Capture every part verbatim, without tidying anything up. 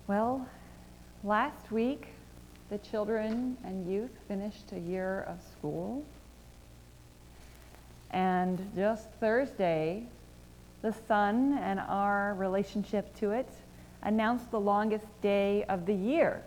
Well, last week, the children and youth finished a year of school. And just Thursday, the sun and our relationship to it announced the longest day of the year.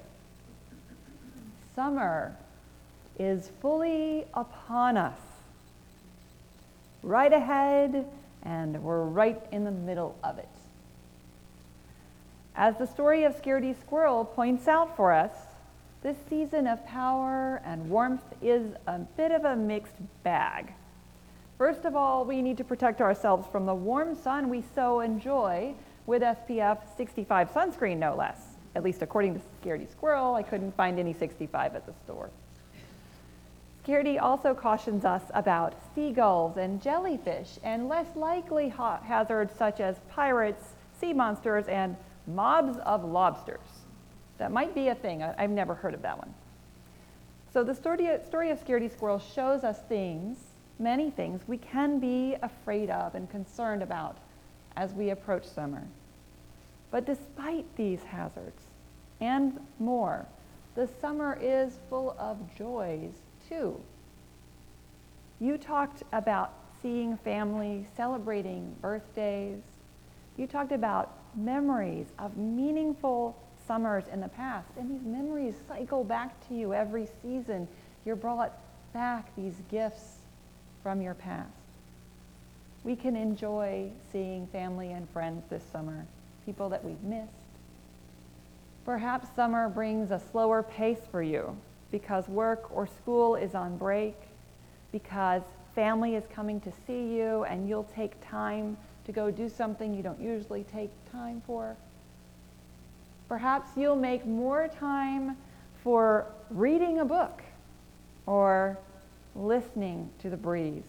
Summer is fully upon us. Right ahead, and we're right in the middle of it. As the story of Scaredy Squirrel points out for us, this season of power and warmth is a bit of a mixed bag. First of all, we need to protect ourselves from the warm sun we so enjoy with S P F sixty-five sunscreen, no less. At least according to Scaredy Squirrel, I couldn't find any sixty-five at the store. Scaredy also cautions us about seagulls and jellyfish and less likely ha- hazards such as pirates, sea monsters, and mobs of lobsters. That might be a thing. I- I've never heard of that one. So the story, story of Scaredy Squirrel shows us things, many things, we can be afraid of and concerned about as we approach summer. But despite these hazards and more, the summer is full of joys too. You talked about seeing family, celebrating birthdays. You talked about memories of meaningful summers in the past, and these memories cycle back to you every season. You're brought back these gifts from your past. We can enjoy seeing family and friends this summer, people that we've missed. Perhaps summer brings a slower pace for you because work or school is on break, because family is coming to see you and you'll take time to go do something you don't usually take time for. Perhaps you'll make more time for reading a book or listening to the breeze.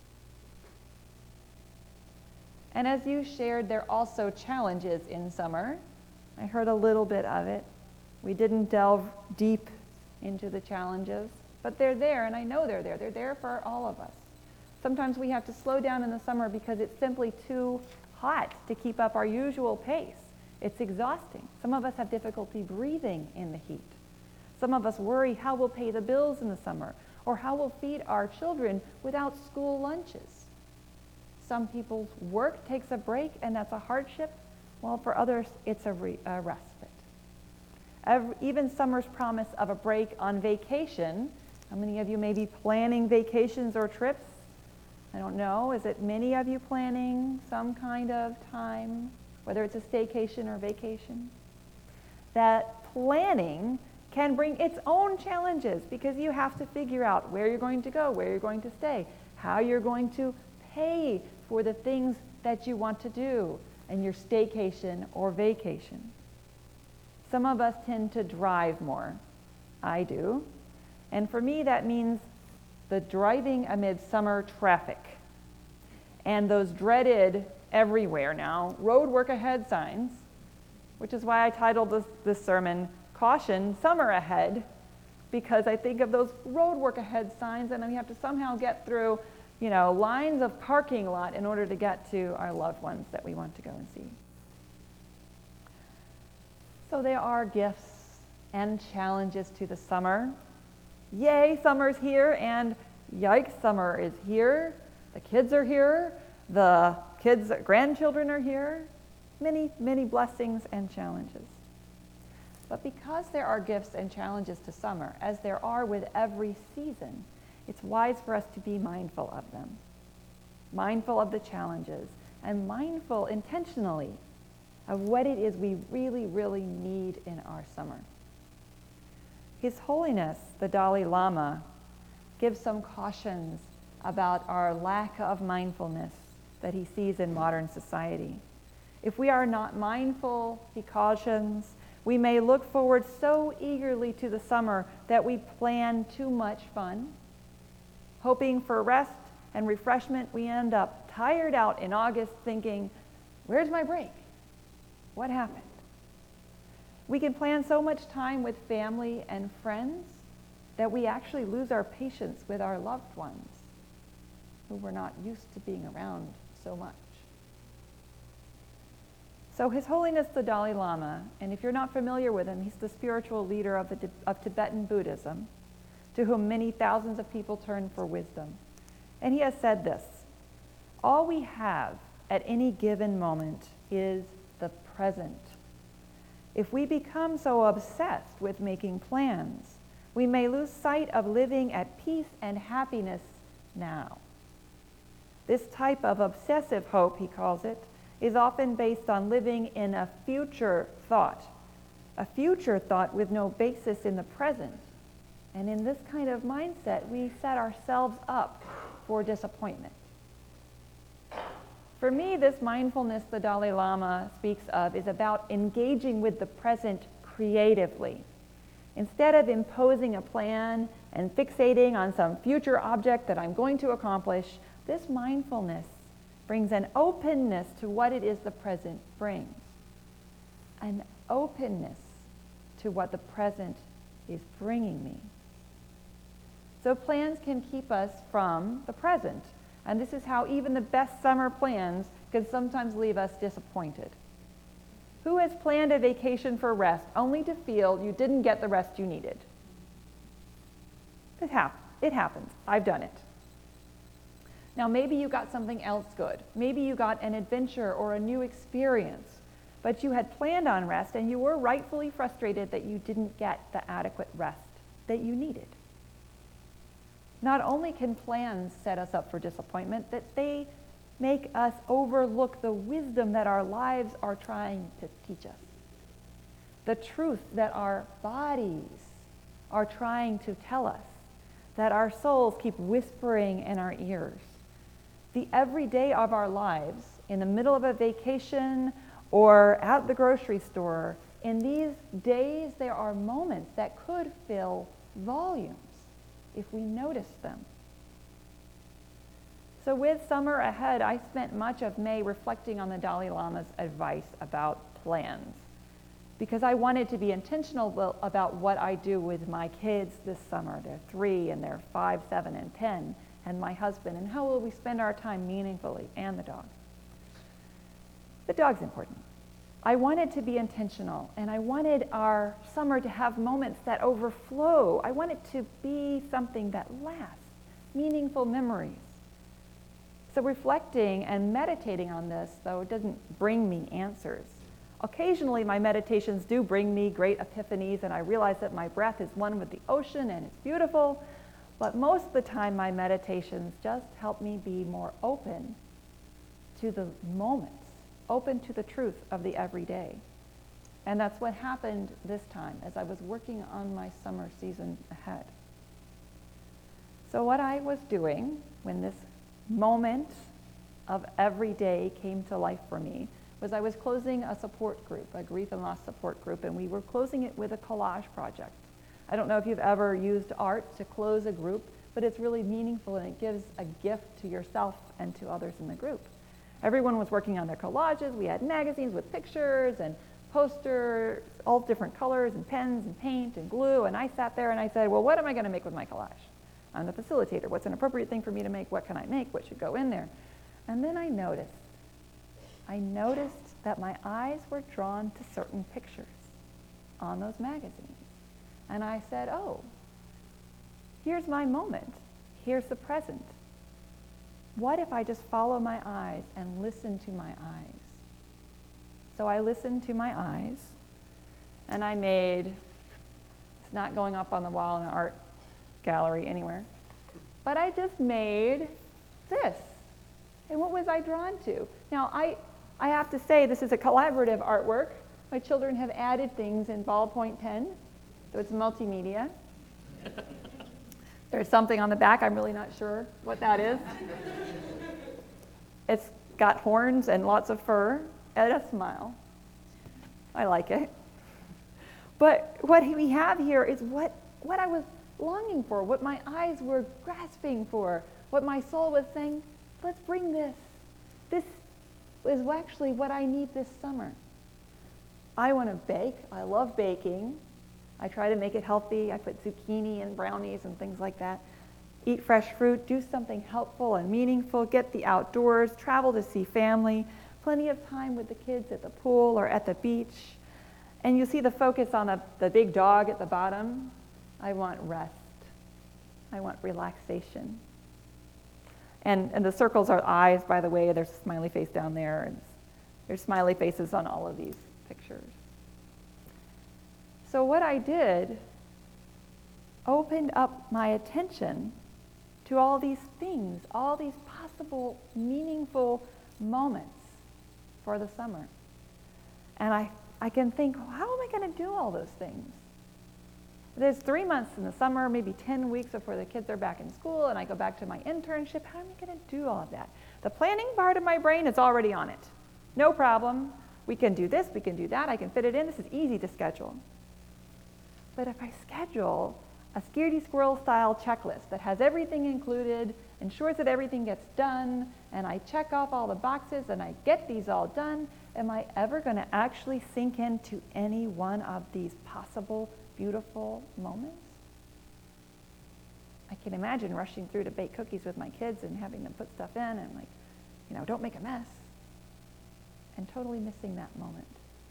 And as you shared, there are also challenges in summer. I heard a little bit of it. We didn't delve deep into the challenges, but they're there, and I know they're there. They're there for all of us. Sometimes we have to slow down in the summer because it's simply too hot to keep up our usual pace. It's exhausting. Some of us have difficulty breathing in the heat. Some of us worry how we'll pay the bills in the summer or how we'll feed our children without school lunches. Some people's work takes a break and that's a hardship, while for others it's a, re- a respite. Every, even summer's promise of a break on vacation. How many of you may be planning vacations or trips? I don't know. Is it many of you planning some kind of time, whether it's a staycation or vacation? That planning can bring its own challenges because you have to figure out where you're going to go, where you're going to stay, how you're going to pay for the things that you want to do in your staycation or vacation. Some of us tend to drive more. I do. And for me, that means the driving amid summer traffic and those dreaded everywhere now road work ahead signs, which is why I titled this, this sermon, Caution, Summer Ahead, because I think of those road work ahead signs and we have to somehow get through, you know, lines of parking lot in order to get to our loved ones that we want to go and see. So there are gifts and challenges to the summer. Yay, summer's here, and yikes, summer is here. The kids are here. The kids' grandchildren are here. Many, many blessings and challenges. But because there are gifts and challenges to summer, as there are with every season, it's wise for us to be mindful of them. Mindful of the challenges, and mindful intentionally of what it is we really, really need in our summer. His Holiness, the Dalai Lama, gives some cautions about our lack of mindfulness that he sees in modern society. If we are not mindful, he cautions, we may look forward so eagerly to the summer that we plan too much fun. Hoping for rest and refreshment, we end up tired out in August thinking, where's my break? What happened? We can plan so much time with family and friends that we actually lose our patience with our loved ones who we're not used to being around so much. So His Holiness the Dalai Lama, and if you're not familiar with him, he's the spiritual leader of, the, of Tibetan Buddhism, to whom many thousands of people turn for wisdom. And he has said this: all we have at any given moment is the present. If we become so obsessed with making plans, we may lose sight of living at peace and happiness now. This type of obsessive hope, he calls it, is often based on living in a future thought, a future thought with no basis in the present. And in this kind of mindset, we set ourselves up for disappointment. For me, this mindfulness the Dalai Lama speaks of is about engaging with the present creatively. Instead of imposing a plan and fixating on some future object that I'm going to accomplish, this mindfulness brings an openness to what it is the present brings. An openness to what the present is bringing me. So plans can keep us from the present. And this is how even the best summer plans can sometimes leave us disappointed. Who has planned a vacation for rest only to feel you didn't get the rest you needed? It, hap- it happens. I've done it. Now, maybe you got something else good. Maybe you got an adventure or a new experience, but you had planned on rest and you were rightfully frustrated that you didn't get the adequate rest that you needed. Not only can plans set us up for disappointment, that they make us overlook the wisdom that our lives are trying to teach us. The truth that our bodies are trying to tell us, that our souls keep whispering in our ears. The everyday of our lives, in the middle of a vacation or at the grocery store, in these days there are moments that could fill volumes if we notice them. So with summer ahead, I spent much of May reflecting on the Dalai Lama's advice about plans, because I wanted to be intentional about what I do with my kids this summer. They're three and they're five, seven, and ten, and my husband, and how will we spend our time meaningfully, and the dog. The dog's important. I wanted to be intentional, and I wanted our summer to have moments that overflow. I want it to be something that lasts, meaningful memories. So reflecting and meditating on this, though, it doesn't bring me answers. Occasionally, my meditations do bring me great epiphanies, and I realize that my breath is one with the ocean, and it's beautiful. But most of the time, my meditations just help me be more open to the moments, open to the truth of the everyday. And that's what happened this time as I was working on my summer season ahead. So what I was doing when this moment of every day came to life for me was I was closing a support group, a grief and loss support group, and we were closing it with a collage project. I don't know if you've ever used art to close a group, but it's really meaningful and it gives a gift to yourself and to others in the group. Everyone was working on their collages. We had magazines with pictures and posters, all different colors and pens and paint and glue, and I sat there and I said, well, what am I going to make with my collage? I'm the facilitator. What's an appropriate thing for me to make? What can I make? What should go in there? And then I noticed, I noticed that my eyes were drawn to certain pictures on those magazines. And I said, oh, here's my moment. Here's the present. What if I just follow my eyes and listen to my eyes? So I listened to my eyes, and I made, it's not going up on the wall in an art gallery anywhere, but I just made this. And what was I drawn to? Now, I, I have to say this is a collaborative artwork. My children have added things in ballpoint pen, so it's multimedia. There's something on the back, I'm really not sure what that is. It's got horns and lots of fur and a smile. I like it. But what we have here is what, what I was longing for, what my eyes were grasping for, what my soul was saying, let's bring this. This is actually what I need this summer. I want to bake. I love baking. I try to make it healthy. I put zucchini in brownies and things like that. Eat fresh fruit, do something helpful and meaningful, get the outdoors, travel to see family, plenty of time with the kids at the pool or at the beach. And you see the focus on the, the big dog at the bottom. I want rest. I want relaxation. And, and the circles are eyes, by the way. There's a smiley face down there. And there's smiley faces on all of these pictures. So what I did opened up my attention to all these things, all these possible meaningful moments for the summer. And I, I can think, well, how am I going to do all those things? There's three months in the summer, maybe ten weeks before the kids are back in school, and I go back to my internship. How am I going to do all of that? The planning part of my brain is already on it. No problem. We can do this, we can do that, I can fit it in. This is easy to schedule. But if I schedule a Scaredy Squirrel style checklist that has everything included, ensures that everything gets done, and I check off all the boxes and I get these all done, am I ever going to actually sink into any one of these possible beautiful moments? I can imagine rushing through to bake cookies with my kids and having them put stuff in and like, you know, don't make a mess, and totally missing that moment.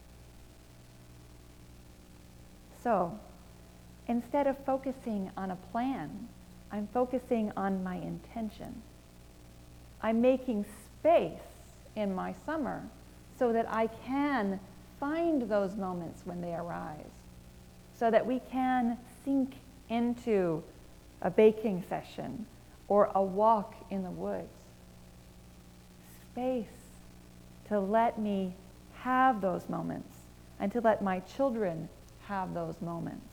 So, instead of focusing on a plan, I'm focusing on my intention. I'm making space in my summer so that I can find those moments when they arise, so that we can sink into a baking session or a walk in the woods. Space to let me have those moments and to let my children have those moments.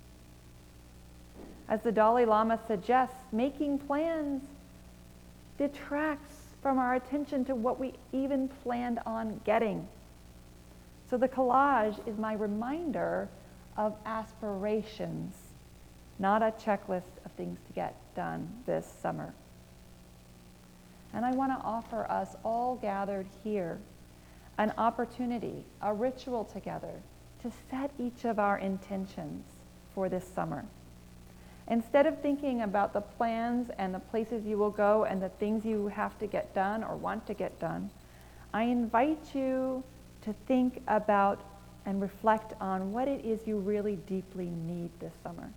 As the Dalai Lama suggests, making plans detracts from our attention to what we even planned on getting. So the collage is my reminder of aspirations, not a checklist of things to get done this summer. And I want to offer us all gathered here an opportunity, a ritual together to set each of our intentions for this summer. Instead of thinking about the plans and the places you will go and the things you have to get done or want to get done, I invite you to think about and reflect on what it is you really deeply need this summer.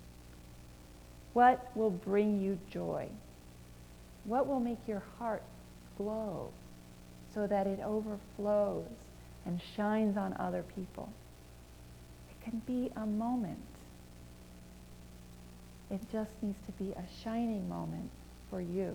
What will bring you joy? What will make your heart glow so that it overflows and shines on other people? It can be a moment. It just needs to be a shining moment for you.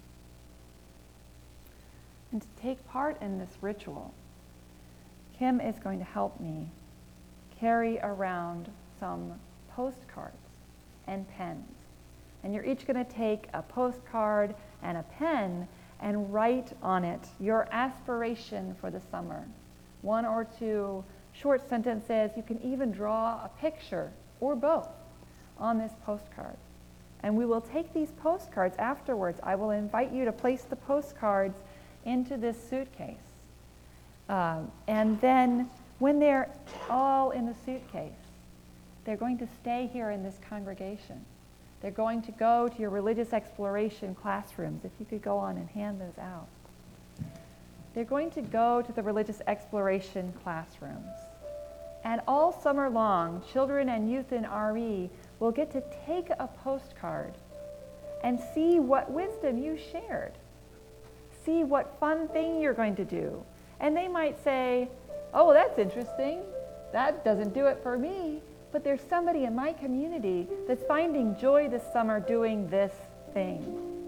And to take part in this ritual, Kim is going to help me carry around some postcards and pens. And you're each going to take a postcard and a pen and write on it your aspiration for the summer. One or two short sentences. You can even draw a picture or both on this postcard. And we will take these postcards afterwards. I will invite you to place the postcards into this suitcase. Um, and then when they're all in the suitcase, they're going to stay here in this congregation. They're going to go to your religious exploration classrooms, if you could go on and hand those out. They're going to go to the religious exploration classrooms. And all summer long, children and youth in R E will get to take a postcard and see what wisdom you shared. See what fun thing you're going to do. And they might say, oh, that's interesting. That doesn't do it for me. But there's somebody in my community that's finding joy this summer doing this thing.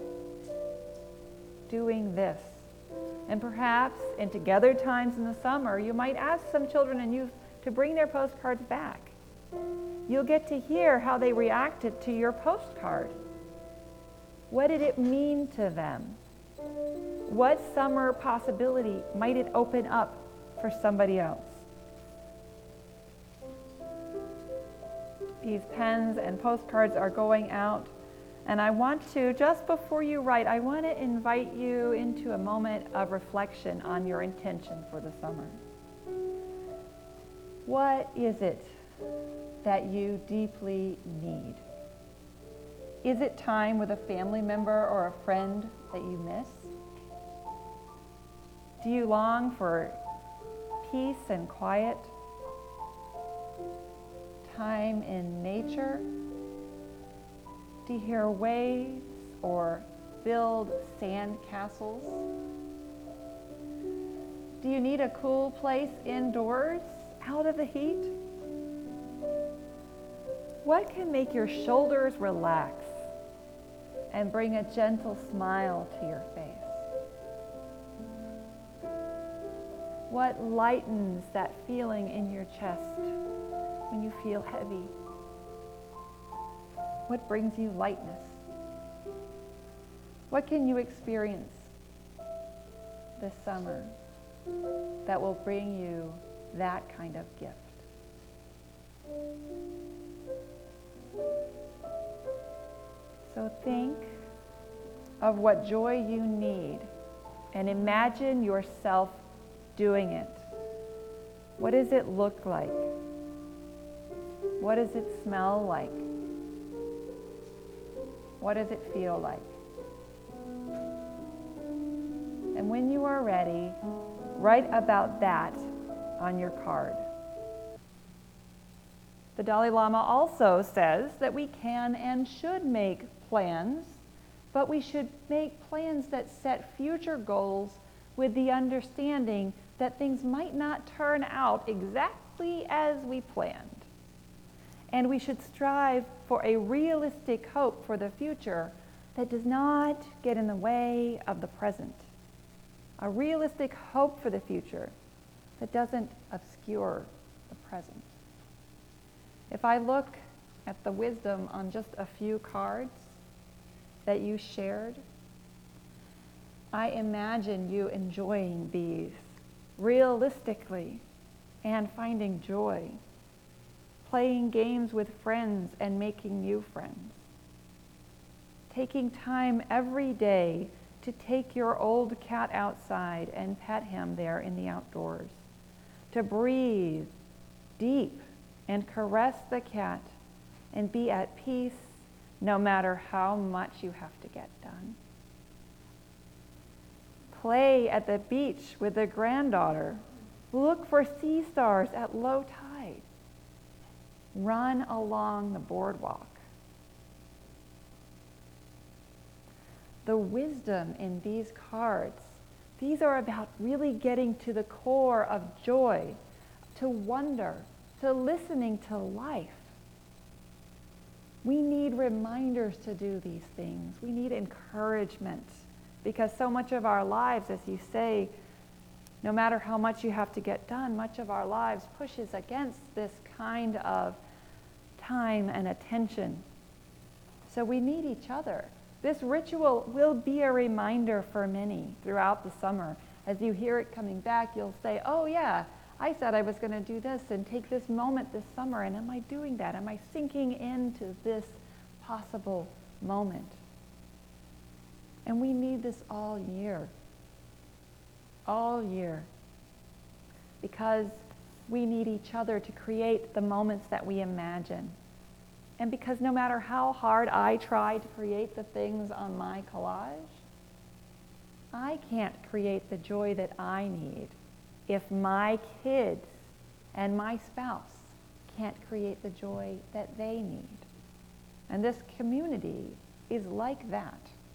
Doing this. And perhaps in together times in the summer, you might ask some children and youth to bring their postcards back. You'll get to hear how they reacted to your postcard. What did it mean to them? What summer possibility might it open up for somebody else? These pens and postcards are going out, and I want to, just before you write, I want to invite you into a moment of reflection on your intention for the summer. What is it that you deeply need? Is it time with a family member or a friend that you miss? Do you long for peace and quiet? Time in nature? Do you hear waves or build sand castles? Do you need a cool place indoors, out of the heat? What can make your shoulders relax and bring a gentle smile to your face? What lightens that feeling in your chest when you feel heavy? What brings you lightness? What can you experience this summer that will bring you that kind of gift? So think of what joy you need and imagine yourself doing it. What does it look like? What does it smell like? What does it feel like? And when you are ready, write about that on your card. The Dalai Lama also says that we can and should make plans, but we should make plans that set future goals with the understanding that things might not turn out exactly as we planned. And we should strive for a realistic hope for the future that does not get in the way of the present. A realistic hope for the future that doesn't obscure the present. If I look at the wisdom on just a few cards that you shared, I imagine you enjoying these realistically and finding joy, playing games with friends and making new friends, taking time every day to take your old cat outside and pet him there in the outdoors, to breathe deep and caress the cat and be at peace no matter how much you have to get done. Play at the beach with the granddaughter. Look for sea stars at low tide. Run along the boardwalk. The wisdom in these cards, these are about really getting to the core of joy, to wonder, to listening to life. We need reminders to do these things. We need encouragement, because so much of our lives, as you say, no matter how much you have to get done, much of our lives pushes against this kind of time and attention. So we need each other. This ritual will be a reminder for many throughout the summer. As you hear it coming back, you'll say, oh yeah, I said I was going to do this and take this moment this summer, and am I doing that? Am I sinking into this possible moment? And we need this all year. All year. Because we need each other to create the moments that we imagine. And because no matter how hard I try to create the things on my collage, I can't create the joy that I need if my kids and my spouse can't create the joy that they need. And this community is like that.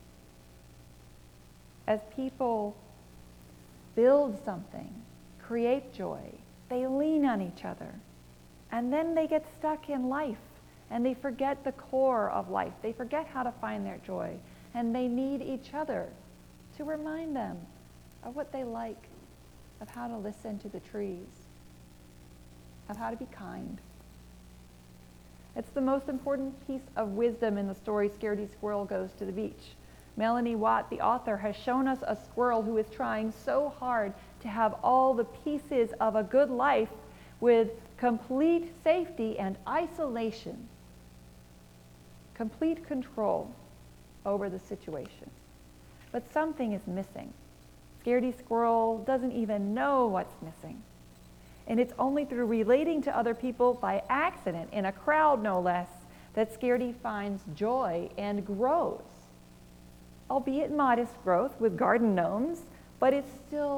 As people build something, create joy, they lean on each other. And then they get stuck in life and they forget the core of life. They forget how to find their joy. And they need each other to remind them of what they like, of how to listen to the trees, of how to be kind. It's the most important piece of wisdom in the story Scaredy Squirrel Goes to the Beach. Melanie Watt, the author, has shown us a squirrel who is trying so hard to have all the pieces of a good life with complete safety and isolation, complete control over the situation. But something is missing. Scaredy Squirrel doesn't even know what's missing. And it's only through relating to other people by accident, in a crowd no less, that Scaredy finds joy and grows. Albeit modest growth with garden gnomes, but it's still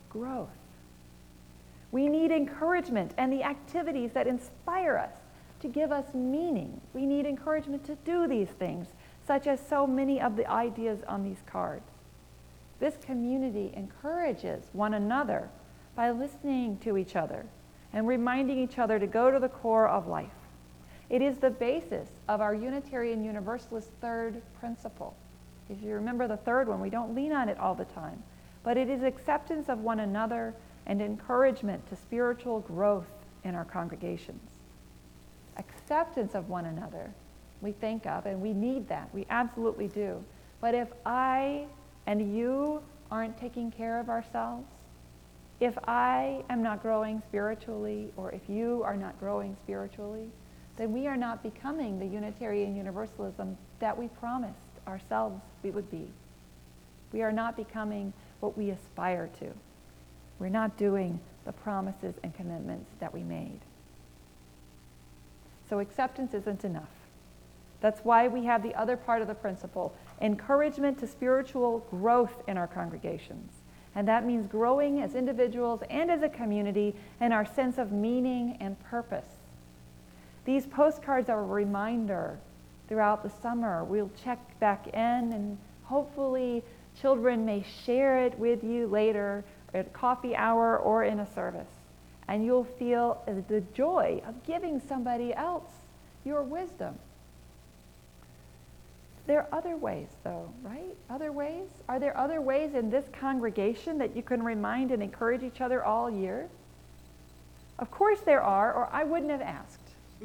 growth. We need encouragement and the activities that inspire us to give us meaning. We need encouragement to do these things, such as so many of the ideas on these cards. This community encourages one another by listening to each other and reminding each other to go to the core of life. It is the basis of our Unitarian Universalist third principle. If you remember the third one, we don't lean on it all the time, but it is acceptance of one another and encouragement to spiritual growth in our congregations. Acceptance of one another we think of, and we need that. We absolutely do. But if I and you aren't taking care of ourselves, if I am not growing spiritually, or if you are not growing spiritually, then we are not becoming the Unitarian Universalism that we promised ourselves we would be. We are not becoming what we aspire to. We're not doing the promises and commitments that we made. So acceptance isn't enough. That's why we have the other part of the principle, encouragement to spiritual growth in our congregations. And that means growing as individuals and as a community in our sense of meaning and purpose. These postcards are a reminder throughout the summer. We'll check back in, and hopefully children may share it with you later at coffee hour or in a service. And you'll feel the joy of giving somebody else your wisdom. There are other ways, though, right? Other ways? Are there other ways in this congregation that you can remind and encourage each other all year? Of course there are, or I wouldn't have asked.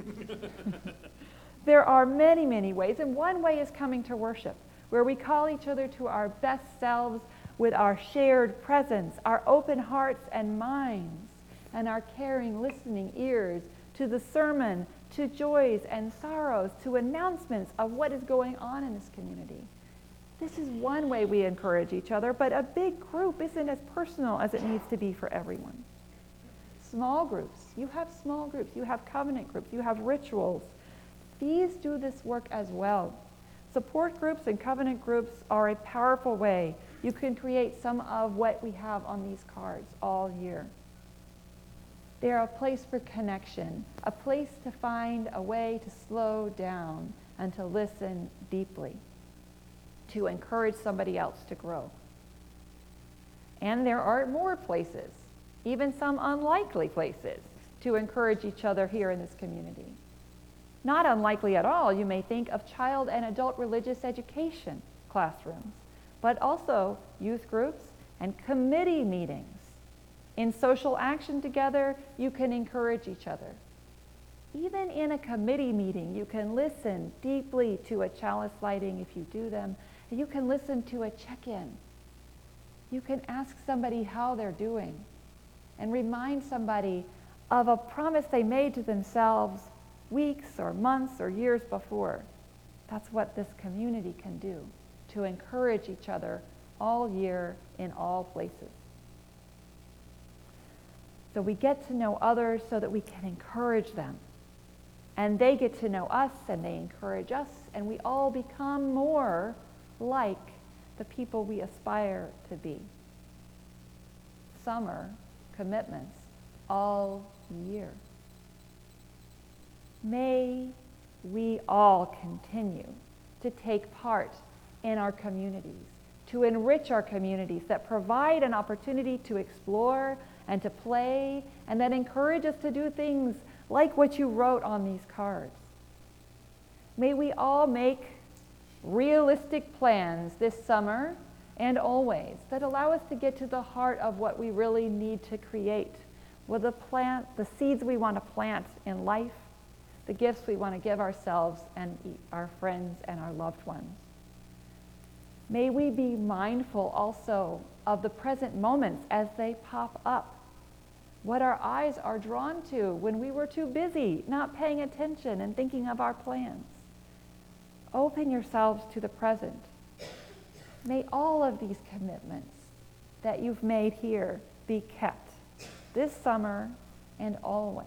There are many, many ways, and one way is coming to worship, where we call each other to our best selves with our shared presence, our open hearts and minds, and our caring, listening ears to the sermon, to joys and sorrows, to announcements of what is going on in this community. This is one way we encourage each other, but a big group isn't as personal as it needs to be for everyone. Small groups, you have small groups, you have covenant groups, you have rituals. These do this work as well. Support groups and covenant groups are a powerful way you can create some of what we have on these cards all year. They are a place for connection, a place to find a way to slow down and to listen deeply, to encourage somebody else to grow. And there are more places, even some unlikely places, to encourage each other here in this community. Not unlikely at all, you may think of child and adult religious education classrooms, but also youth groups and committee meetings. In social action together, you can encourage each other. Even in a committee meeting, you can listen deeply to a chalice lighting if you do them. And you can listen to a check-in. You can ask somebody how they're doing and remind somebody of a promise they made to themselves weeks or months or years before. That's what this community can do, to encourage each other all year in all places. So we get to know others so that we can encourage them. And they get to know us and they encourage us, and we all become more like the people we aspire to be. Summer commitments all year. May we all continue to take part in our communities, to enrich our communities that provide an opportunity to explore and to play, and that encourage us to do things like what you wrote on these cards. May we all make realistic plans this summer and always that allow us to get to the heart of what we really need to create, with the plant, the seeds we want to plant in life, the gifts we want to give ourselves and our friends and our loved ones. May we be mindful also of the present moments as they pop up, what our eyes are drawn to when we were too busy, not paying attention and thinking of our plans. Open yourselves to the present. May all of these commitments that you've made here be kept this summer and always.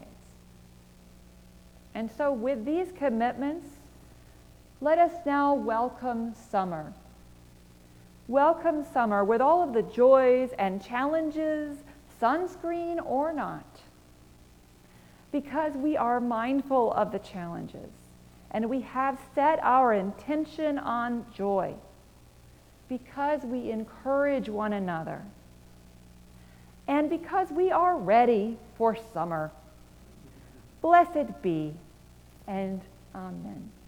And so with these commitments, let us now welcome summer. Welcome summer with all of the joys and challenges, sunscreen or not, because we are mindful of the challenges and we have set our intention on joy, because we encourage one another, and because we are ready for summer. Blessed be, and amen.